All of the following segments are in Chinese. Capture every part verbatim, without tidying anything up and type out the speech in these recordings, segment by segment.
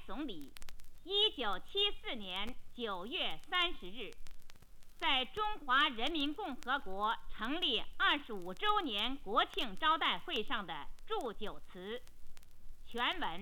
总理，一九七四年九月三十日，在中华人民共和国成立二十五周年国庆招待会上的祝酒词。全文。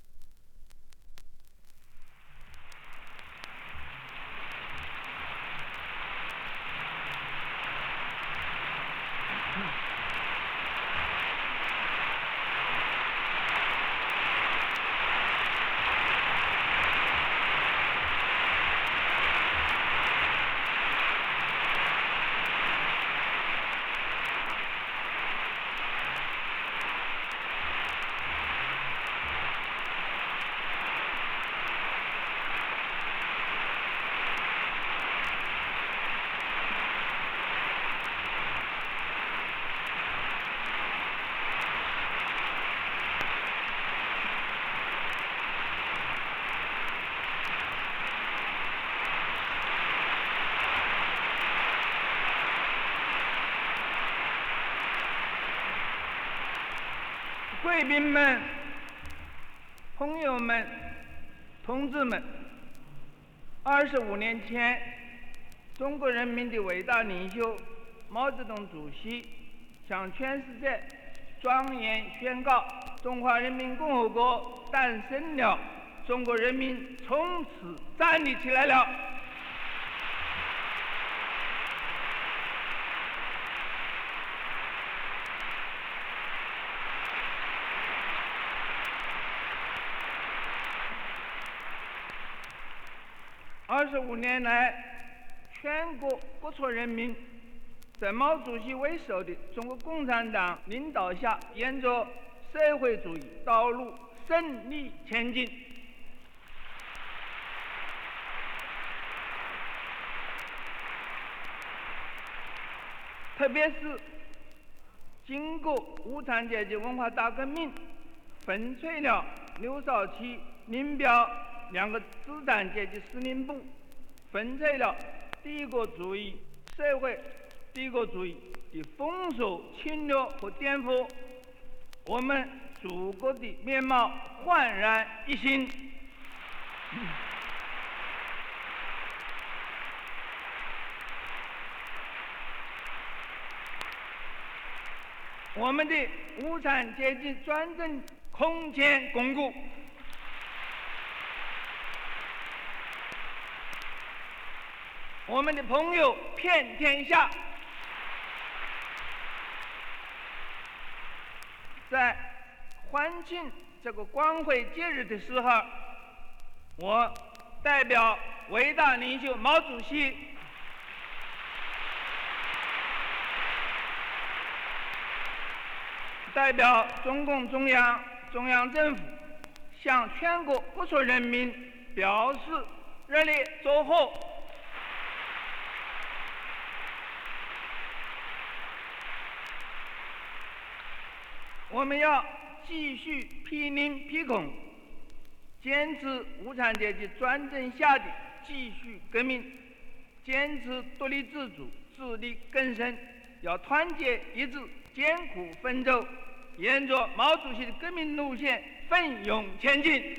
贵宾们、朋友们、同志们，二十五年前，中国人民的伟大领袖毛泽东主席向全世界庄严宣告：中华人民共和国诞生了，中国人民从此站立起来了。二十五年来，全国各处人民在毛主席为首的中国共产党领导下，沿着社会主义道路胜利前进。特别是经过无产阶级文化大革命，粉碎了刘少奇、林彪两个资产阶级司令部，粉碎了帝国主义社会帝国主义的封锁、侵略和颠覆，我们祖国的面貌焕然一新。我们的无产阶级专政空前巩固，我们的朋友遍天下。在欢庆这个光辉节日的时候，我代表伟大领袖毛主席，代表中共中央、中央政府，向全国各处人民表示热烈祝贺。我们要继续毗邻毗孔，坚持无产阶级专政下的继续革命，坚持独立自主、自力更生，要团结一致，艰苦奋斗，沿着毛主席的革命路线奋勇前进。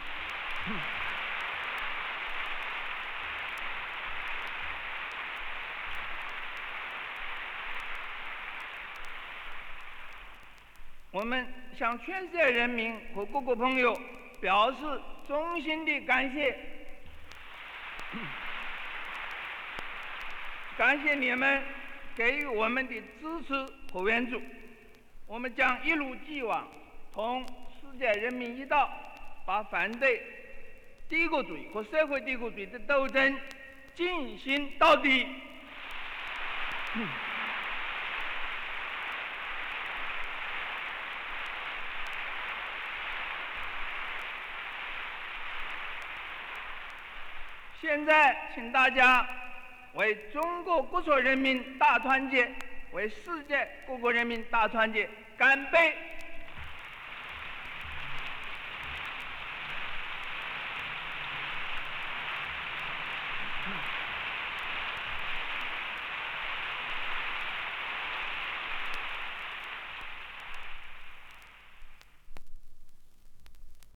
我们向全世界人民和各国朋友表示衷心的感谢，感谢你们给予我们的支持和援助。我们将一如既往同世界人民一道，把反对帝国主义和社会帝国主义的斗争进行到底。嗯现在，请大家为中国各国人民大团结，为世界各国人民大团结干杯！